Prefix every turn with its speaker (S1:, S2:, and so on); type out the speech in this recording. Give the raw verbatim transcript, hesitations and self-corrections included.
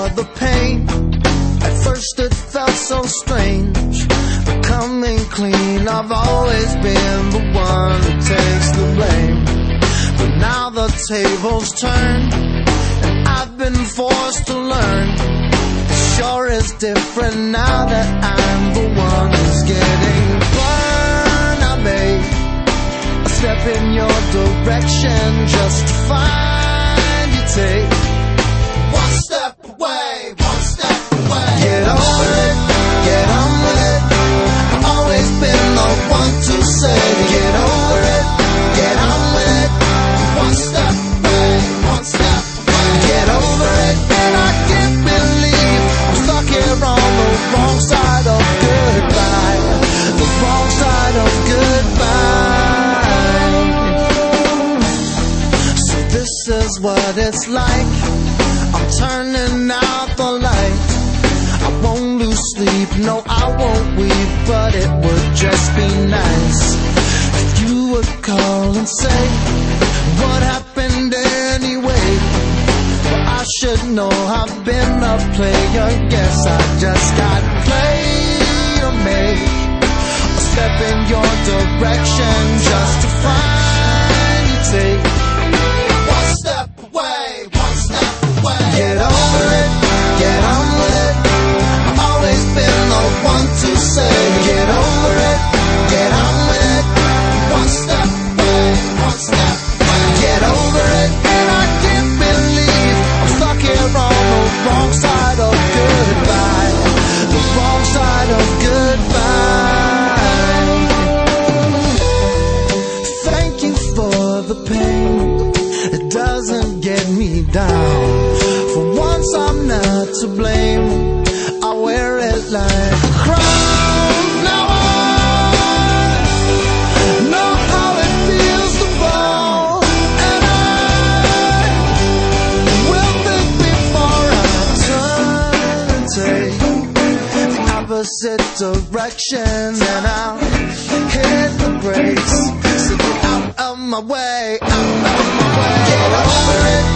S1: for the pain. At first it felt so strange, but coming clean, I've always been the one who takes the blame. But now the tables turned, and I've been forced to learn. It sure is different now that I'm the one who's getting burned. I made a step in your direction just to find you take one step away, one step away. Get over it, get on with it. I've always been the one to say, get over it, get on with it. One step away, one step away. Get over it, and I can't believe I'm stuck here on the wrong side of goodbye. The wrong side of goodbye. So this is what it's like. I'm turning out the light. I won't lose sleep, no I won't weep, but it would just be nice if you would call and say, what happened anyway? Well, I should know I've been a player. Guess I just got played or made a step in your direction just to find you take one step away, one step away. Get over it, get on with it. I've always been the one to say, get over it, get on with it. One step away, one step away. Get over it, and I can't believe I'm stuck here on the wrong side of goodbye. The wrong side of goodbye. Thank you for the pain. It doesn't get me down. For once I'm not to blame. I wear it like a crown. Now I know how it feels to fall, and I will think before I turn and take the opposite direction, and I'll hit the brakes. So get out of my way, out of my way. Get over it,